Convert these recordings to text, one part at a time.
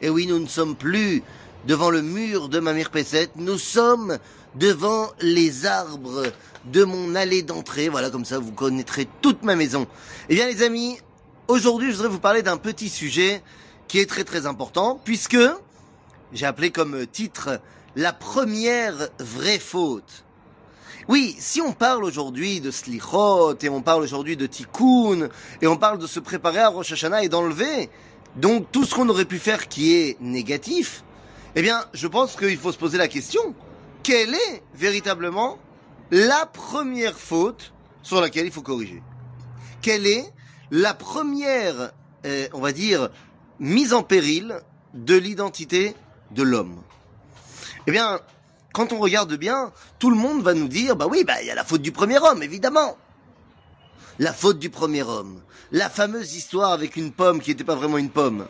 Et oui, nous ne sommes plus devant le mur de ma mirpesset, nous sommes devant les arbres de mon allée d'entrée. Voilà, comme ça vous connaîtrez toute ma maison. Eh bien les amis, aujourd'hui je voudrais vous parler d'un petit sujet qui est très très important, puisque j'ai appelé comme titre la première vraie faute. Oui, si on parle aujourd'hui de slichot, et on parle aujourd'hui de tikkun, et on parle de se préparer à Rosh Hashanah et d'enlever donc tout ce qu'on aurait pu faire qui est négatif, eh bien, je pense qu'il faut se poser la question, quelle est véritablement la première faute sur laquelle il faut corriger? Quelle est la première, on va dire, mise en péril de l'identité de l'homme? Eh bien, quand on regarde bien, tout le monde va nous dire, bah oui, il y a la faute du premier homme, évidemment. La faute du premier homme. La fameuse histoire avec une pomme qui n'était pas vraiment une pomme.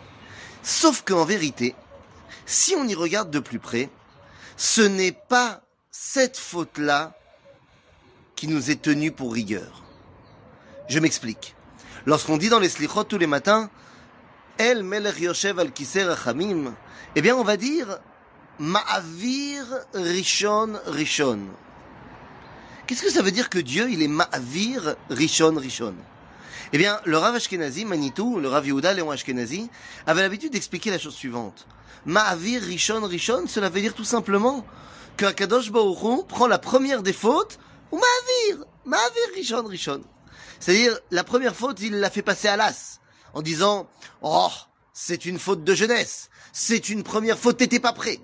Sauf qu'en vérité, si on y regarde de plus près, ce n'est pas cette faute-là qui nous est tenue pour rigueur. Je m'explique. Lorsqu'on dit dans les slichot tous les matins, El melech yoshev al kisei rachamim, eh bien on va dire Ma'avir Rishon Rishon. Qu'est-ce que ça veut dire que Dieu, il est Ma'avir Rishon Rishon? Eh bien, le Rav Ashkenazi, Manitou, le Rav Yehuda Léon Ashkenazi, avait l'habitude d'expliquer la chose suivante. Ma'avir Rishon Rishon, cela veut dire tout simplement que Akadosh Baruch Hu prend la première des fautes, ou Ma'avir Rishon Rishon. C'est-à-dire, la première faute, il l'a fait passer à l'as, en disant, oh, c'est une faute de jeunesse, c'est une première faute, t'étais pas prêt.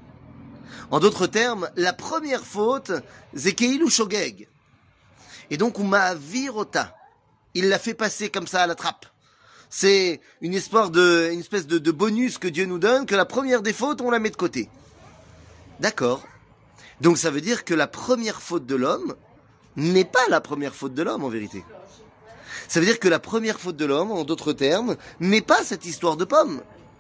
En d'autres termes, la première faute, Zekeil ou Shogeg. Et donc, Ma'avirota. Il l'a fait passer comme ça à la trappe. C'est une espèce de bonus que Dieu nous donne, que la première des fautes, on la met de côté. D'accord. Donc ça veut dire que la première faute de l'homme n'est pas la première faute de l'homme, en vérité. Ça veut dire que la première faute de l'homme, en d'autres termes, n'est pas cette histoire de pomme.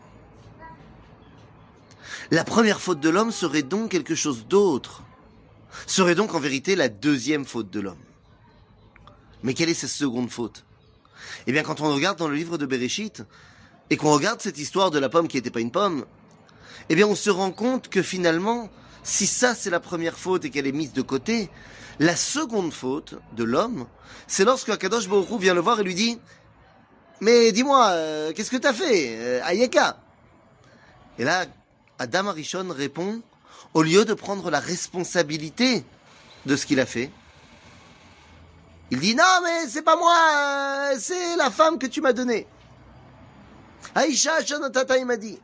La première faute de l'homme serait donc quelque chose d'autre. Serait donc en vérité la deuxième faute de l'homme. Mais quelle est cette seconde faute? Eh bien, quand on regarde dans le livre de Bereshit, et qu'on regarde cette histoire de la pomme qui n'était pas une pomme, eh bien, on se rend compte que finalement, si ça c'est la première faute et qu'elle est mise de côté, la seconde faute de l'homme, c'est lorsque Akadosh Baruch Hu vient le voir et lui dit « Mais dis-moi, qu'est-ce que t'as fait, Ayeka ?» Et là, Adam Arishon répond, au lieu de prendre la responsabilité de ce qu'il a fait, il dit, non mais c'est pas moi, c'est la femme que tu m'as donnée. Aïcha Shonatata, il m'a dit.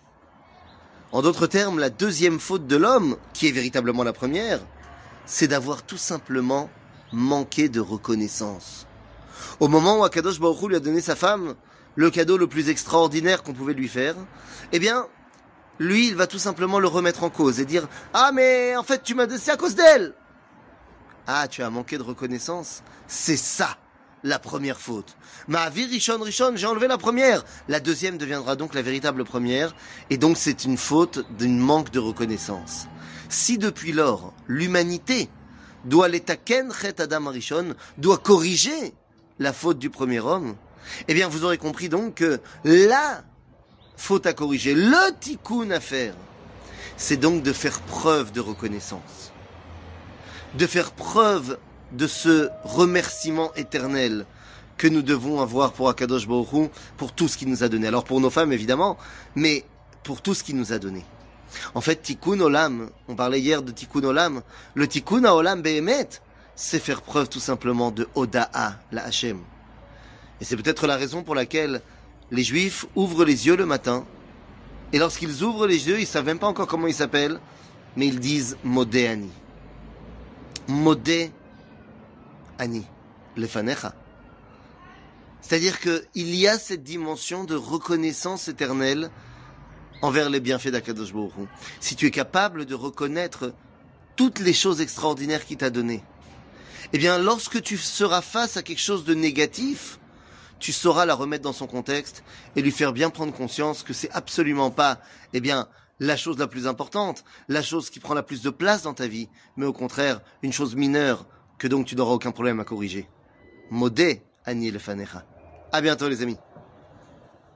En d'autres termes, la deuxième faute de l'homme, qui est véritablement la première, c'est d'avoir tout simplement manqué de reconnaissance. Au moment où Akadosh Baruch Hu lui a donné sa femme, le cadeau le plus extraordinaire qu'on pouvait lui faire, eh bien, lui, il va tout simplement le remettre en cause et dire « Ah, mais en fait, tu m'as donné, c'est à cause d'elle !» Ah, tu as manqué de reconnaissance. C'est ça, la première faute. Ma'avir Rishon Rishon, j'ai enlevé la première. La deuxième deviendra donc la véritable première. Et donc, c'est une faute d'un manque de reconnaissance. Si depuis lors, l'humanité doit l'étaken chet Adam Rishon, doit corriger la faute du premier homme, eh bien, vous aurez compris donc que la faute à corriger, le tikkun à faire, c'est donc de faire preuve de reconnaissance. De faire preuve de ce remerciement éternel que nous devons avoir pour Akadosh Baruch Hu, pour tout ce qu'il nous a donné. Alors pour nos femmes évidemment, mais pour tout ce qu'il nous a donné. En fait, Tikkun Olam, on parlait hier de Tikkun Olam, le Tikkun Olam Behemet, c'est faire preuve tout simplement de Oda'a, la Hashem. Et c'est peut-être la raison pour laquelle les Juifs ouvrent les yeux le matin, et lorsqu'ils ouvrent les yeux, ils ne savent même pas encore comment ils s'appellent, mais ils disent Modéani. Modé Ani, lefanecha. C'est-à-dire qu'il y a cette dimension de reconnaissance éternelle envers les bienfaits d'Akadosh Baruch Hu. Si tu es capable de reconnaître toutes les choses extraordinaires qu'il t'a données, eh bien, lorsque tu seras face à quelque chose de négatif, tu sauras la remettre dans son contexte et lui faire bien prendre conscience que c'est absolument pas, eh bien, la chose la plus importante, la chose qui prend la plus de place dans ta vie, mais au contraire, une chose mineure que donc tu n'auras aucun problème à corriger. Modé Ani lefanecha. À bientôt les amis.